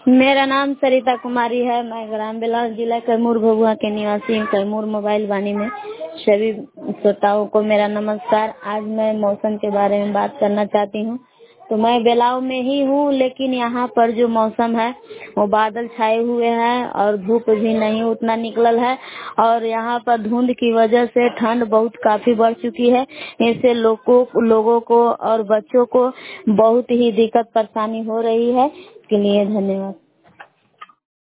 मेरा नाम सरिता कुमारी है। मैं ग्राम बेलान जिला कैमूर भभुआ के निवासी हूँ। कैमूर मोबाइल वाणी में सभी श्रोताओं को मेरा नमस्कार। आज मैं मौसम के बारे में बात करना चाहती हूँ। तो मैं बेलाव में ही हूँ, लेकिन यहाँ पर जो मौसम है वो बादल छाए हुए हैं और धूप भी नहीं उतना निकलल है। और यहाँ पर धुंध की वजह से ठंड बहुत काफी बढ़ चुकी है। इससे लोगों को और बच्चों को बहुत ही दिक्कत परेशानी हो रही है। इसके लिए धन्यवाद।